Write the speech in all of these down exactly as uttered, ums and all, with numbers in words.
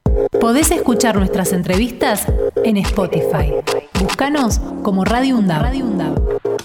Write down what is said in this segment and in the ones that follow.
Podés escuchar nuestras entrevistas en Spotify. Búscanos como Radio UNDAB. Radio UNDAB.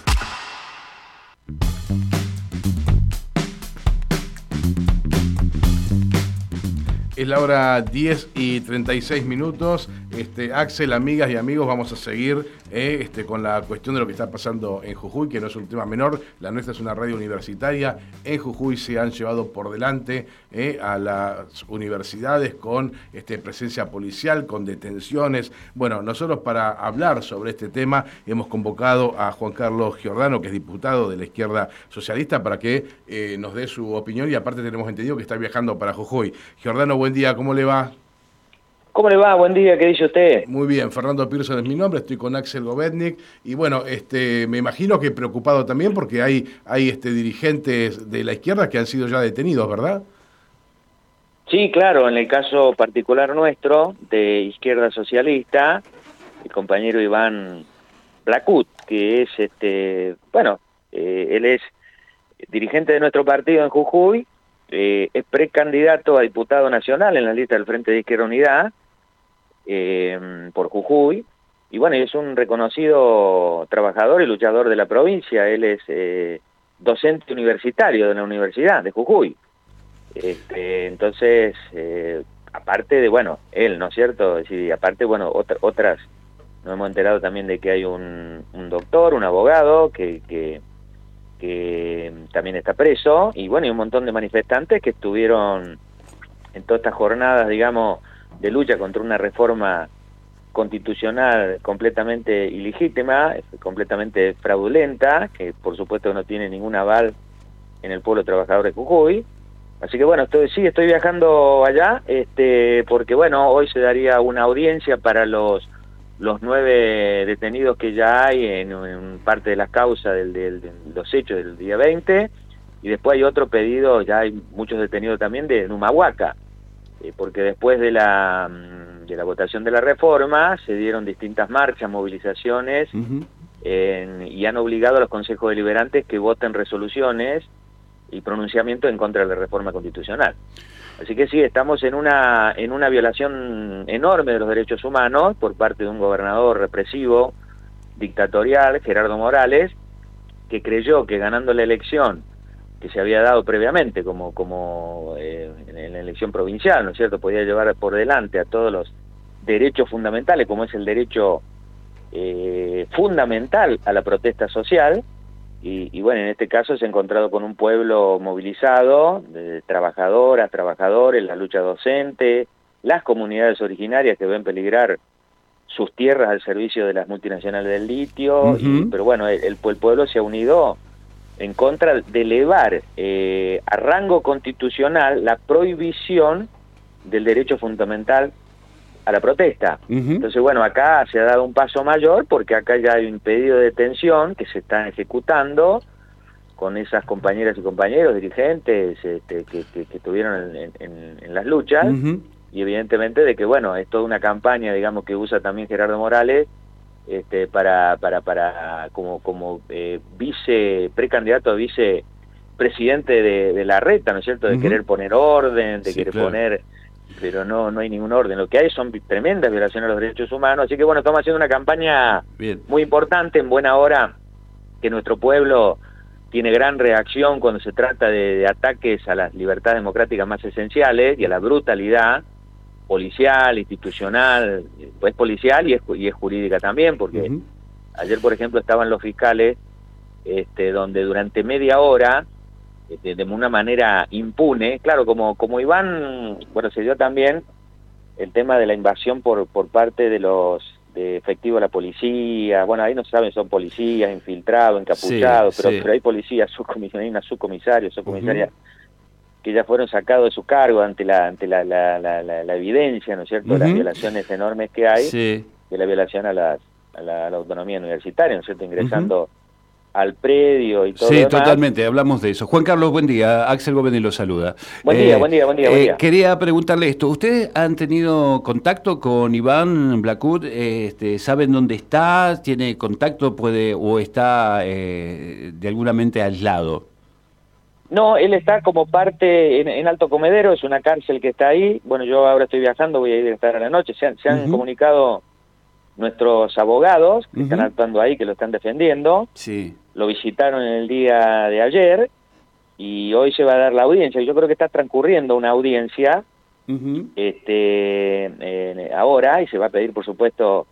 Es la hora diez y treinta y seis minutos. Este, Axel, amigas y amigos, vamos a seguir eh, este, con la cuestión de lo que está pasando en Jujuy, que no es un tema menor. La nuestra es una radio universitaria. En Jujuy se han llevado por delante eh, a las universidades con este, presencia policial, con detenciones. Bueno, nosotros para hablar sobre este tema hemos convocado a Juan Carlos Giordano, que es diputado de la izquierda socialista, para que eh, nos dé su opinión, y aparte tenemos entendido que está viajando para Jujuy. Giordano, buen día, ¿cómo le va? ¿Cómo le va? Buen día, ¿qué dice usted? Muy bien, Fernando Pearson es mi nombre, estoy con Axel Govetnik, y bueno, este, me imagino que preocupado también porque hay, hay este, dirigentes de la izquierda que han sido ya detenidos, ¿verdad? Sí, claro, en el caso particular nuestro, de Izquierda Socialista, el compañero Iván Blacut, que es, este, bueno, eh, él es dirigente de nuestro partido en Jujuy, eh, es precandidato a diputado nacional en la lista del Frente de Izquierda Unidad, Eh, por Jujuy, y bueno, es un reconocido trabajador y luchador de la provincia. Él es eh, docente universitario de la Universidad de Jujuy. Este, entonces, eh, aparte de, bueno, él, ¿no es cierto? Es decir, aparte, bueno, otra, otras, nos hemos enterado también de que hay un, un doctor, un abogado, que, que, que también está preso, y bueno, y un montón de manifestantes que estuvieron en todas estas jornadas, digamos, de lucha contra una reforma constitucional completamente ilegítima, completamente fraudulenta, que por supuesto no tiene ningún aval en el pueblo trabajador de Jujuy. Así que bueno, estoy, sí, estoy viajando allá, este, porque bueno, hoy se daría una audiencia para los los nueve detenidos que ya hay en, en parte de las causas del, del, de los hechos del día veinte, y después hay otro pedido, ya hay muchos detenidos también de Humahuaca, porque después de la de la votación de la reforma se dieron distintas marchas, movilizaciones, uh-huh. en, y han obligado a los consejos deliberantes que voten resoluciones y pronunciamientos en contra de la reforma constitucional. Así que sí, estamos en una en una violación enorme de los derechos humanos por parte de un gobernador represivo, dictatorial, Gerardo Morales, que creyó que ganando la elección que se había dado previamente, como como eh, en la elección provincial, ¿no es cierto?, podía llevar por delante a todos los derechos fundamentales, como es el derecho eh, fundamental a la protesta social, y, y bueno, en este caso se ha encontrado con un pueblo movilizado, de trabajadoras, trabajadores, la lucha docente, las comunidades originarias que ven peligrar sus tierras al servicio de las multinacionales del litio, uh-huh. y, pero bueno, el, el, el pueblo se ha unido en contra de elevar eh, a rango constitucional la prohibición del derecho fundamental a la protesta. Uh-huh. Entonces, bueno, acá se ha dado un paso mayor, porque acá ya hay un pedido de detención que se está ejecutando con esas compañeras y compañeros dirigentes este, que, que, que estuvieron en, en, en las luchas, uh-huh. y evidentemente de que, bueno, es toda una campaña, digamos, que usa también Gerardo Morales, Este, para para para como como eh, vice precandidato a vice presidente de, de la reta, ¿no es cierto?, de uh-huh. querer poner orden, de sí, querer claro. poner, pero no no hay ningún orden. Lo que hay son tremendas violaciones a los derechos humanos. Así que bueno, estamos haciendo una campaña Bien. muy importante, en buena hora, que nuestro pueblo tiene gran reacción cuando se trata de, de ataques a las libertades democráticas más esenciales y a la brutalidad policial, institucional, pues policial y es, y es jurídica también, porque uh-huh. ayer, por ejemplo, estaban los fiscales, este, donde durante media hora, este, de una manera impune, claro, como como Iván, bueno, se dio también el tema de la invasión por por parte de los de efectivos de la policía, bueno, ahí no saben, son policías infiltrados, encapuchados, sí, pero, sí. pero hay policías, subcomisarios, hay una subcomisario, subcomisaria, uh-huh. que ya fueron sacados de su cargo ante la ante la, la, la, la, la evidencia, ¿no es cierto?, uh-huh. las violaciones enormes que hay, sí. de la violación a, las, a, la, a la autonomía universitaria, ¿no es cierto?, ingresando uh-huh. al predio y todo Sí, lo demás. Totalmente, hablamos de eso. Juan Carlos, buen día. Axel Gómez lo saluda. Buen eh, día, buen día, buen día, buen día. Eh, quería preguntarle esto. ¿Ustedes han tenido contacto con Iván Blacut? Este, ¿Saben dónde está? ¿Tiene contacto puede o está eh, de alguna mente aislado? No, él está como parte en, en Alto Comedero, es una cárcel que está ahí. Bueno, yo ahora estoy viajando, voy a ir a estar a la noche. Se han, se han uh-huh. comunicado nuestros abogados que uh-huh. están actuando ahí, que lo están defendiendo. Sí. Lo visitaron en el día de ayer y hoy se va a dar la audiencia. Yo creo que está transcurriendo una audiencia uh-huh. este, eh, ahora, y se va a pedir, por supuesto,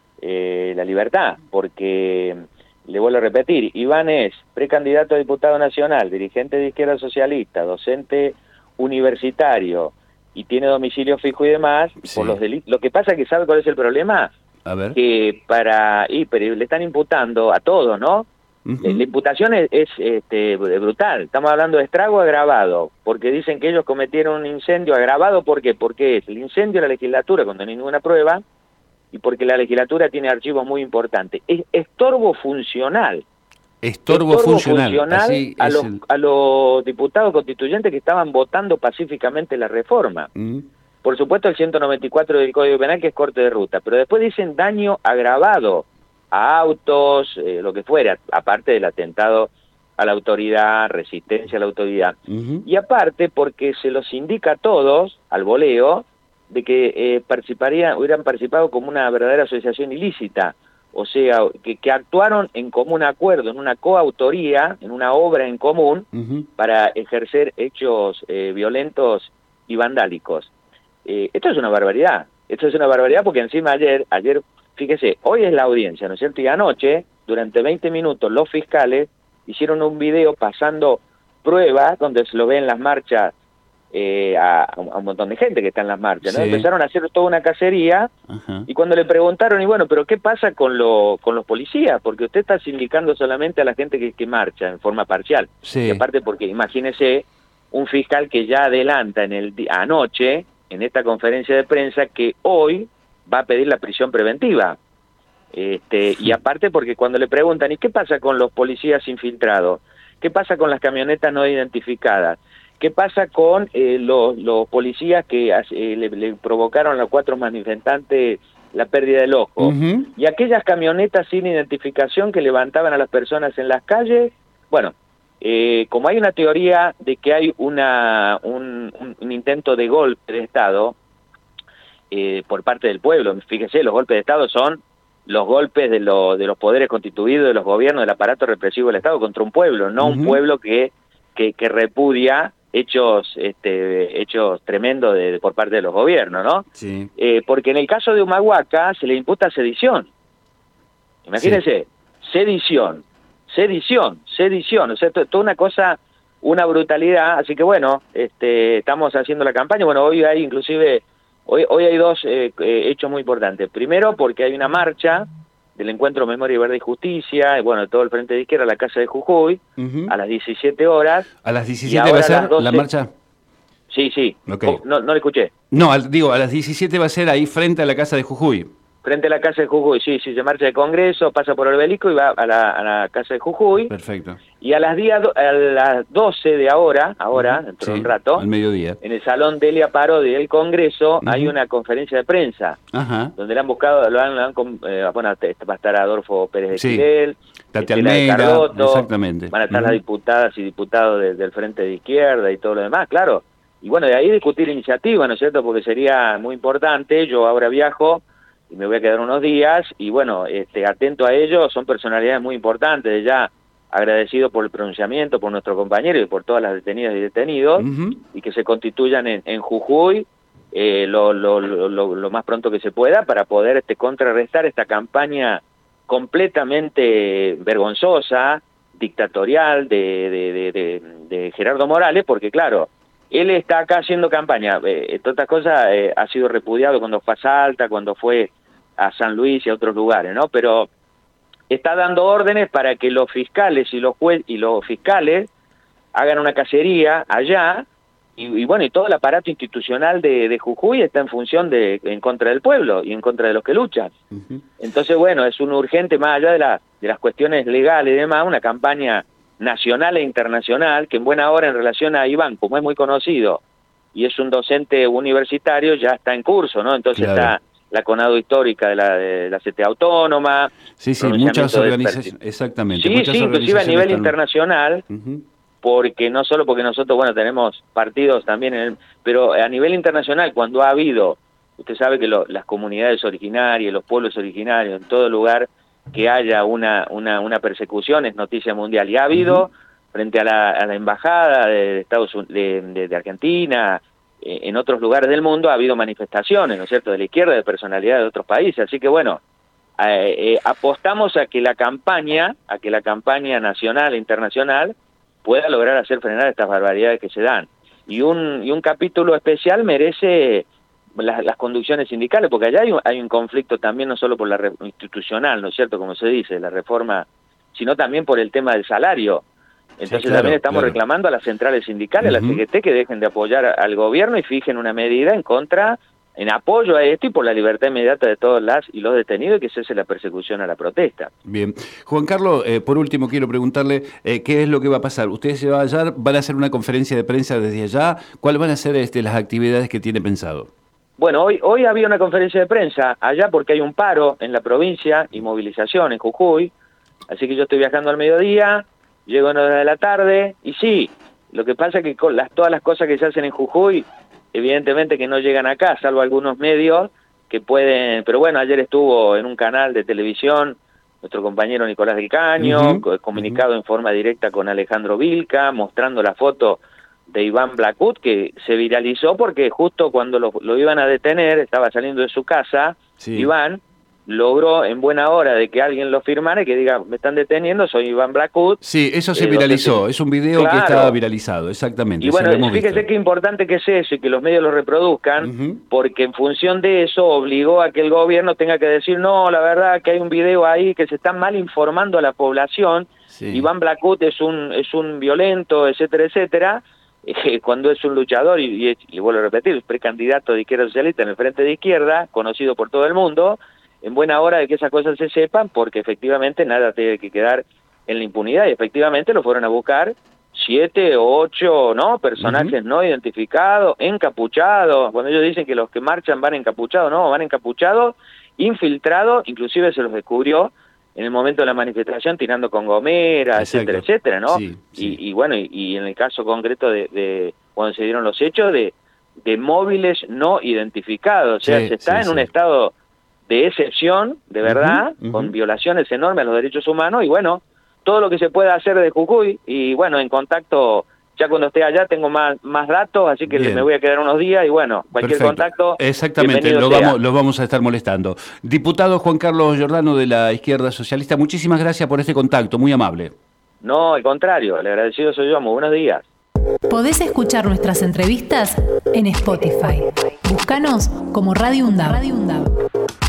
eh, la libertad, porque... Le vuelvo a repetir, Iván es precandidato a diputado nacional, dirigente de Izquierda Socialista, docente universitario y tiene domicilio fijo y demás, sí. por los delitos. Lo que pasa es que, ¿sabe cuál es el problema? A ver. Que para... Y, pero le están imputando a todos, ¿no? Uh-huh. La, la imputación es, es este, brutal. Estamos hablando de estrago agravado, porque dicen que ellos cometieron un incendio agravado. ¿Por qué? Porque es el incendio de la legislatura cuando no hay ninguna prueba, y porque la legislatura tiene archivos muy importantes. Es estorbo funcional. Estorbo, estorbo funcional, funcional Así a, es los, el... a los diputados constituyentes que estaban votando pacíficamente la reforma. Mm. Por supuesto el ciento noventa y cuatro del Código Penal, que es corte de ruta, pero después dicen daño agravado a autos, eh, lo que fuera, aparte del atentado a la autoridad, resistencia a la autoridad. Uh-huh. Y aparte porque se los indica a todos, al voleo, de que eh, participarían, hubieran participado como una verdadera asociación ilícita, o sea, que, que actuaron en común acuerdo, en una coautoría, en una obra en común, uh-huh. para ejercer hechos eh, violentos y vandálicos. Eh, esto es una barbaridad, esto es una barbaridad porque encima ayer, ayer, fíjese, hoy es la audiencia, ¿no es cierto? Y anoche, durante veinte minutos, los fiscales hicieron un video pasando pruebas donde se lo ve en las marchas, Eh, a, a un montón de gente que está en las marchas, ¿no? Sí. Empezaron a hacer toda una cacería. Ajá. Y cuando le preguntaron, y bueno, pero ¿qué pasa con, lo, con los policías? Porque usted está sindicando solamente a la gente que, que marcha en forma parcial. Sí. Y aparte porque imagínese un fiscal que ya adelanta en el anoche, en esta conferencia de prensa, que hoy va a pedir la prisión preventiva. Este, sí. Y aparte porque cuando le preguntan, ¿y qué pasa con los policías infiltrados? ¿Qué pasa con las camionetas no identificadas? ¿Qué pasa con eh, los, los policías que eh, le, le provocaron a los cuatro manifestantes la pérdida del ojo? Uh-huh. Y aquellas camionetas sin identificación que levantaban a las personas en las calles. Bueno, eh, como hay una teoría de que hay una un, un, un intento de golpe de Estado eh, por parte del pueblo, fíjese, los golpes de Estado son los golpes de, lo, de los poderes constituidos, de los gobiernos, del aparato represivo del Estado contra un pueblo, no uh-huh. un pueblo que, que, que repudia hechos este hechos tremendos de, de, por parte de los gobiernos, ¿no? Sí. Eh, porque en el caso de Humahuaca se le imputa sedición. Imagínense, sí. sedición, sedición, sedición, o sea, to, toda una cosa, una brutalidad, así que bueno, este estamos haciendo la campaña, bueno, hoy hay inclusive, hoy, hoy hay dos eh, hechos muy importantes. Primero porque hay una marcha del Encuentro Memoria, Verdad y Justicia, y bueno, todo el Frente de Izquierda, la Casa de Jujuy, uh-huh. a las diecisiete horas. ¿A las diecisiete va a ser doce... la marcha? Sí, sí. Okay. Oh, no, no le escuché. No, al, digo, a las diecisiete va a ser ahí frente a la Casa de Jujuy. Frente a la Casa de Jujuy, sí, sí, se marcha de Congreso, pasa por el Obelisco y va a la, a la Casa de Jujuy. Perfecto. Y a las, día, a las doce de ahora, ahora, dentro sí, de un rato, al mediodía, en el Salón Delia Parodi del Congreso, uh-huh. hay una conferencia de prensa, Ajá. donde le han buscado, lo han, lo han eh, bueno, va a estar Adolfo Pérez de sí. Quirel, Tati Almeida, Carlotto, exactamente. Van a estar uh-huh. las diputadas y diputados de, del Frente de Izquierda y todo lo demás, claro. Y bueno, de ahí discutir iniciativas, ¿no es cierto? Porque sería muy importante. Yo ahora viajo y me voy a quedar unos días y bueno, este, atento a ellos, son personalidades muy importantes, ya agradecido por el pronunciamiento, por nuestro compañero y por todas las detenidas y detenidos, uh-huh. y que se constituyan en, en Jujuy eh, lo, lo, lo, lo, lo más pronto que se pueda para poder este, contrarrestar esta campaña completamente vergonzosa, dictatorial de, de, de, de, de Gerardo Morales, porque claro, él está acá haciendo campaña, eh, todas estas cosas eh, ha sido repudiado cuando fue a Salta, cuando fue a San Luis y a otros lugares, ¿no? Pero está dando órdenes para que los fiscales y los jueces y los fiscales hagan una cacería allá y, y bueno, y todo el aparato institucional de, de Jujuy está en función de en contra del pueblo y en contra de los que luchan. Uh-huh. Entonces, bueno, es un urgente, más allá de, la, de las cuestiones legales y demás, una campaña nacional e internacional que en buena hora en relación a Iván, como es muy conocido y es un docente universitario, ya está en curso, ¿no? Entonces claro. está la CONADO histórica de la, de la C T A Autónoma. Sí, sí, muchas organizaciones, exactamente. Sí, muchas sí, inclusive a nivel están... internacional, uh-huh. porque no solo porque nosotros, bueno, tenemos partidos también, en el, pero a nivel internacional, cuando ha habido, usted sabe que lo, las comunidades originarias, los pueblos originarios, en todo lugar que haya una, una, una persecución es noticia mundial, y ha habido, uh-huh. frente a la, a la embajada de, Estados Unidos, de, de, de Argentina, eh, en otros lugares del mundo ha habido manifestaciones, ¿no es cierto?, de la izquierda, de personalidades de otros países, así que bueno, eh, eh, apostamos a que la campaña, a que la campaña nacional e internacional pueda lograr hacer frenar estas barbaridades que se dan. Y un, y un capítulo especial merece las, las conducciones sindicales, porque allá hay un, hay un conflicto también, no solo por la re, institucional, ¿no es cierto?, como se dice, la reforma, sino también por el tema del salario. Entonces sí, claro, también estamos claro. reclamando a las centrales sindicales, uh-huh. a la C G T, que dejen de apoyar al gobierno y fijen una medida en contra, en apoyo a esto y por la libertad inmediata de todas las y los detenidos, y que cese la persecución a la protesta. Bien. Juan Carlos, eh, por último quiero preguntarle eh, qué es lo que va a pasar. Ustedes se van allá, van a hacer una conferencia de prensa desde allá. ¿Cuáles van a ser este, las actividades que tiene pensado? Bueno, hoy, hoy había una conferencia de prensa allá porque hay un paro en la provincia y movilización en Jujuy, así que yo estoy viajando al mediodía, llego en hora de la tarde, y sí, lo que pasa es que con las, todas las cosas que se hacen en Jujuy, evidentemente que no llegan acá, salvo algunos medios que pueden, pero bueno, ayer estuvo en un canal de televisión nuestro compañero Nicolás del Caño, uh-huh. comunicado uh-huh. en forma directa con Alejandro Vilca, mostrando la foto de Iván Blackwood, que se viralizó porque justo cuando lo, lo iban a detener, estaba saliendo de su casa, sí. Iván logró en buena hora de que alguien lo firmara y que diga, me están deteniendo, soy Iván Blackwood. Sí, eso se eh, viralizó, se... es un video claro. que está viralizado, exactamente. Y bueno, fíjese qué importante que es eso y que los medios lo reproduzcan, uh-huh. porque en función de eso obligó a que el gobierno tenga que decir, no, la verdad que hay un video ahí que se está mal informando a la población, sí. Iván Blackwood es un, es un violento, etcétera, etcétera, eh, cuando es un luchador, y, y, y vuelvo a repetir, es precandidato de izquierda socialista en el Frente de Izquierda, conocido por todo el mundo, en buena hora de que esas cosas se sepan, porque efectivamente nada tiene que quedar en la impunidad, y efectivamente lo fueron a buscar siete o ocho ¿no? personajes uh-huh. no identificados, encapuchados. Cuando ellos dicen que los que marchan van encapuchados, no, van encapuchados, infiltrados, inclusive se los descubrió en el momento de la manifestación tirando con gomera, exacto. etcétera, etcétera, ¿no? Sí, sí. Y, y bueno, y, y en el caso concreto de, de cuando se dieron los hechos, de, de móviles no identificados, o sea, sí, se está sí, en sí. un estado de excepción, de verdad, uh-huh, uh-huh. con violaciones enormes a los derechos humanos, y bueno, todo lo que se pueda hacer de Jujuy, y bueno, en contacto, ya cuando esté allá tengo más, más datos, así que Bien. me voy a quedar unos días, y bueno, cualquier Perfecto. contacto, exactamente, lo vamos, lo vamos a estar molestando. Diputado Juan Carlos Giordano de la Izquierda Socialista, muchísimas gracias por este contacto, muy amable. No, al contrario, el agradecido soy yo, muy buenos días. Podés escuchar nuestras entrevistas en Spotify. Búscanos como Radio UNDAB. Radio UNDAB.